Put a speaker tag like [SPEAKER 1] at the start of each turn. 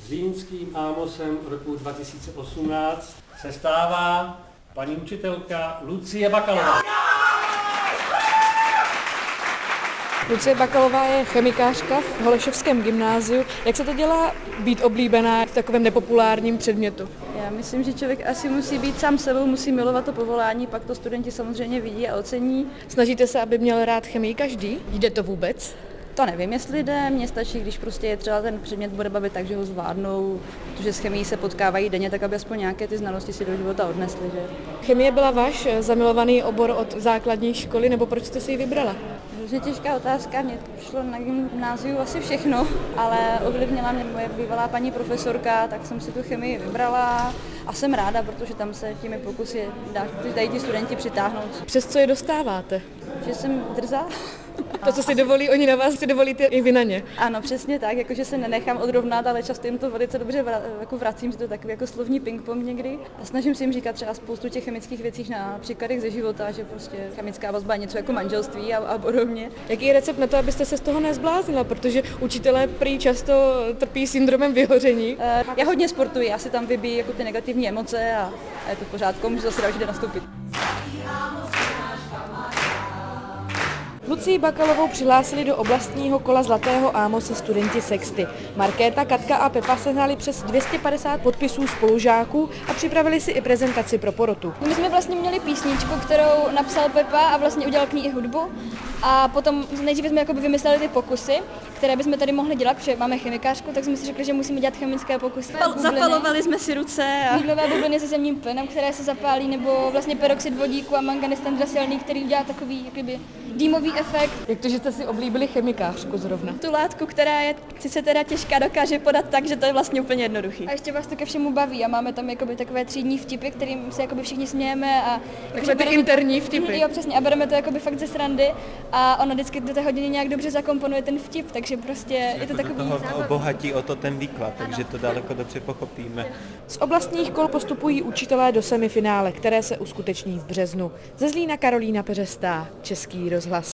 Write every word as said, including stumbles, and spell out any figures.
[SPEAKER 1] Zlínským Ámosem roku dva tisíce osmnáct se stává paní učitelka Lucie Bakalová.
[SPEAKER 2] Lucie Bakalová je chemikářka v Holešovském gymnáziu. Jak se to dělá být oblíbená v takovém nepopulárním předmětu?
[SPEAKER 3] Já myslím, že člověk asi musí být sám sebou, musí milovat to povolání, pak to studenti samozřejmě vidí a ocení.
[SPEAKER 2] Snažíte se, aby měl rád chemii každý? Jde to vůbec?
[SPEAKER 3] To nevím, jestli jde, mně stačí, když prostě je třeba ten předmět bude bavit tak, že ho zvládnou, protože s chemií se potkávají denně, tak aby aspoň nějaké ty znalosti si do života odnesli. Že?
[SPEAKER 2] Chemie byla váš zamilovaný obor od základní školy, nebo proč jste si ji vybrala?
[SPEAKER 3] Hrozně těžká otázka, mě šlo na gymnáziu asi všechno, ale ovlivnila mě moje bývalá paní profesorka, tak jsem si tu chemii vybrala a jsem ráda, protože tam se těmi pokusy dají ti studenti přitáhnout.
[SPEAKER 2] Přes co je dostáváte?
[SPEAKER 3] Že jsem drzá.
[SPEAKER 2] To, co si dovolí oni na vás, si dovolíte i vy na ně.
[SPEAKER 3] Ano, přesně tak, jakože se nenechám odrovnat, ale často jim to velice dobře vra, jako vracím, že to je takový jako slovní ping-pong někdy. A snažím si jim říkat třeba spoustu těch chemických věcí na příkladech ze života, že prostě chemická vazba je něco jako manželství a, a podobně.
[SPEAKER 2] Jaký je recept na to, abyste se z toho nezbláznila, protože učitelé prý často trpí syndromem vyhoření?
[SPEAKER 3] Uh, já hodně sportuji, já si tam vybíjí jako ty negativní emoce a, a je to v pořádku, můžu zase další den nastoupit.
[SPEAKER 2] Lucii Bakalovou přihlásili do oblastního kola Zlatého Ámose studenti sexty. Markéta, Katka a Pepa sehnali přes dvě stě padesát podpisů spolužáků a připravili si i prezentaci pro porotu.
[SPEAKER 4] My jsme vlastně měli písničku, kterou napsal Pepa a vlastně udělal k ní i hudbu. A potom nejdříve jsme jakoby vymysleli ty pokusy, které bychom tady mohli dělat, protože máme chemikářku, tak jsme si řekli, že musíme dělat chemické pokusy.
[SPEAKER 3] Zapalovali jsme si ruce. A...
[SPEAKER 4] Míglové bubliny se zemním plynem, které se zapálí, nebo vlastně peroxid vodíku a manganés tendrasilný, který udělá takový jakoby dýmový efekt.
[SPEAKER 2] Jak to, že jste si oblíbili chemikářku zrovna?
[SPEAKER 3] Tu látku, která je sice teda těžká, dokáže podat tak, že to je vlastně úplně jednoduchý.
[SPEAKER 4] A ještě vás to ke všemu baví a máme tam jakoby takové třídní vtipy, kterým se jakoby všichni smějeme a
[SPEAKER 2] takže ty interní vtipy.
[SPEAKER 4] Jo, přesně, a bereme to jakoby fakt ze srandy a ona vždycky do té hodiny nějak dobře zakomponuje ten vtip, takže prostě je to takový
[SPEAKER 5] zábavný. To obohatí o to ten výklad, takže to daleko dobře pochopíme.
[SPEAKER 2] Z oblastních kol postupují učitelé do semifinále, které se uskuteční v březnu. Ze Zlína Karolína Peřestá, Český rozhlas.